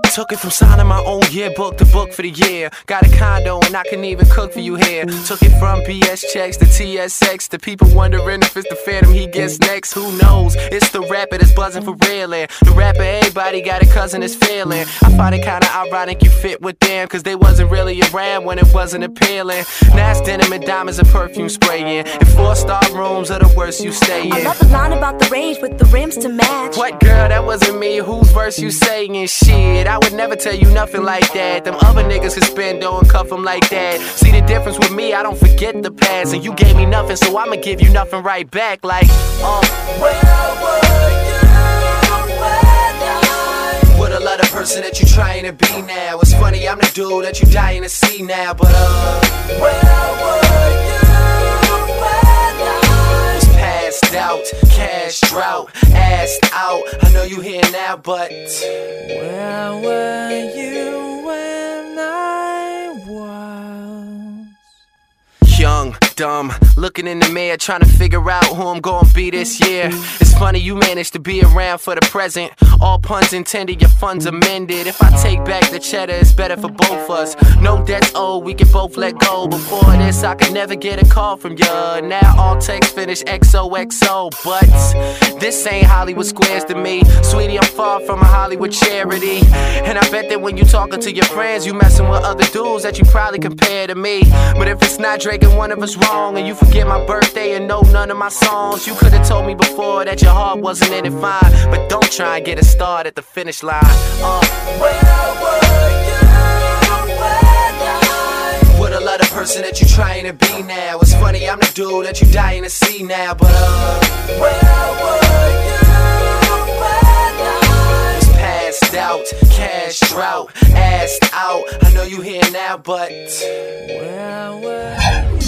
Took it from signing my own yearbook to book for the year. Got a condo and I can even cook for you here. Took it from BS checks to TSX to people wondering if it's the Phantom he gets next. Who knows? It's the rapper that's buzzing for real. And the rapper everybody got a cousin that's failing. I find it kinda ironic you fit with them, cause they wasn't really around when it wasn't appealing. Now it's denim and diamonds and perfume spraying, and 4-star rooms are the worst you stay in. I love the line about the range with the rims to match. What, girl, that wasn't me. Whose verse you saying? Shit, I would never tell you nothing like that. Them other niggas can spend dough and cuff them like that. See the difference with me, I don't forget the past. And you gave me nothing, so I'ma give you nothing right back. Like, where were you when I... What a lot of person that you trying to be now. It's funny, I'm the dude that you dying to see now. But where were you when I was passed out, cash drought, assed out? I know you here now, but where were you when I was young, dumb, looking in the mirror, trying to figure out who I'm gonna be this year. It's funny you managed to be around for the present. All puns intended, your funds amended. If I take back the cheddar, it's better for both us. No debts owed, we can both let go. Before this, I could never get a call from you. Now all texts finish XOXO. But this ain't Hollywood Squares to me. Sweetie, I'm far from a Hollywood charity. And I bet that when you talking to your friends, you messing with other dudes that you probably compare to me. But if it's not Drake and one of us wrong, and you forget my birthday and know none of my songs, you could've told me before that your heart wasn't in it fine. But don't try and get a start at the finish line. Where were you when I... What a lot of person that you trying to be now. It's funny, I'm the dude that you dying to see now. But where were you when I was passed out, cash drought, assed out? I know you here now, but where were you?